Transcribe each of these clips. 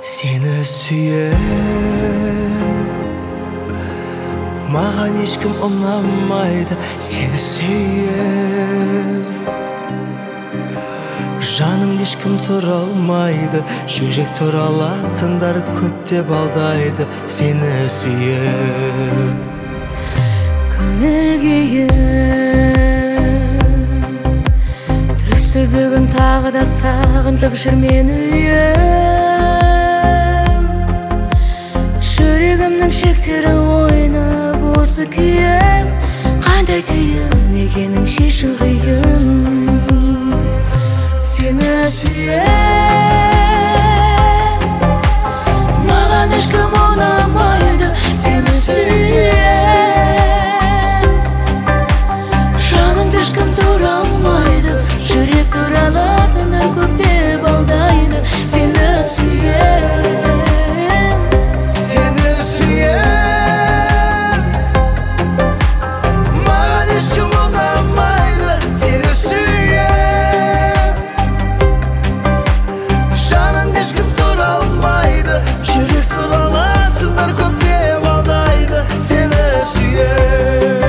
Seni süyen Mağan ешкім ұнамайды Seni süyen Жаның ешкім тұра алмайды Жүрек тұралатындар көп деп алдайды Seni süyen Көңіл күйім түсі бүгін тағы да сағынтып жүр мені үйім Жүрегімнің шектері ойнап осы күйім Қандай түйін екенің шешу қиын Seni süyen Маған ешкім ұнамайды Seni süyen Жаныңды ешкім тұра алмайды Жүрек тұралатындар көп деп алдайды Seni süyen Seni süyen Mağan ешкім ұнамайды Seni süyen Жаныңды ешкім тұра алмайды Жүрек тұралатындар көп деп алдайды Seni süyen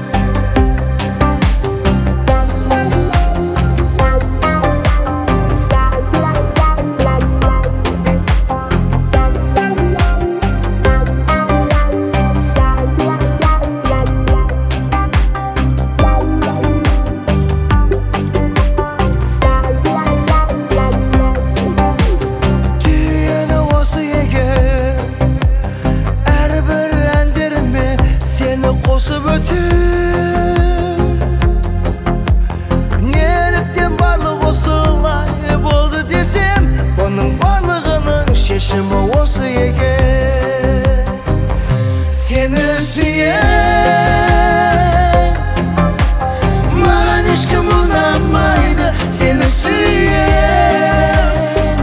Қосып өтем Неліктен барлық осылай болды десем Бұның барлығының шешімі осы екен Seni süyen Маған ешкім ұнамайды Seni süyen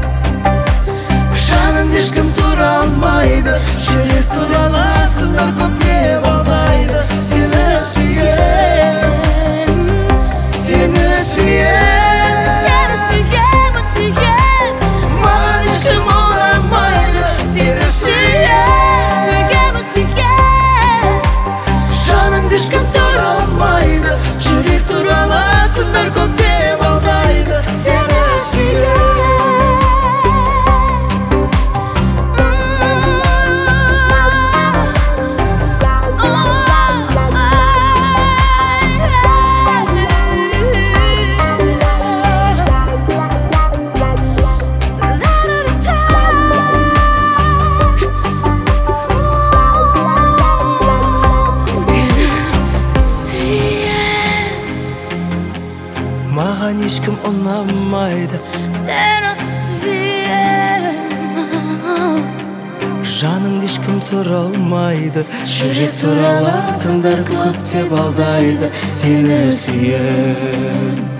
Жаныңды ешкім тұра алмайды Жүрек тұралатындар көп деп алдайды Seni süyen Seni süyen Seni süyen, süyen Маған ешкім ұнамайды Seni süyen Süyen Жаныңды ешкім тұра алмайды Жүрек тұралатындар көп деп алдайды Seni süyen Маған ешкім ұнамайды Seni süyen Жаныңды ешкім тұра алмайды Жүрек тұралатындар көп деп алдайды Seni süyen